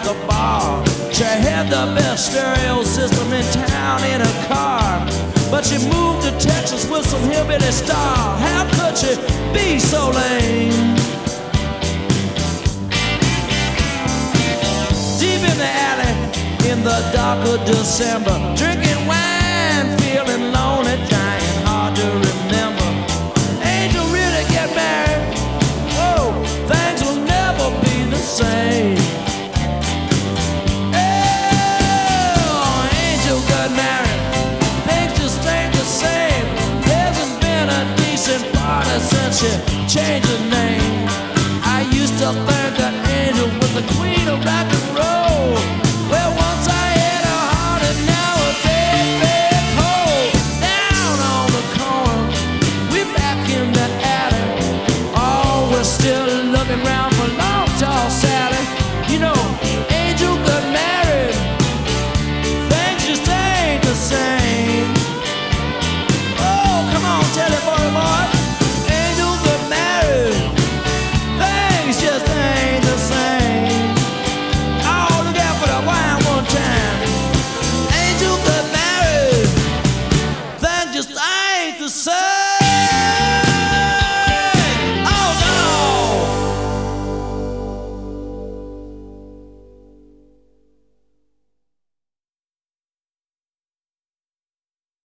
a bar. She had the best stereo system in town in a car. But she moved to Texas with some hillbilly star. How could she be so lame? Deep in the alley, in the dark of December, drinking wine, feeling lonely.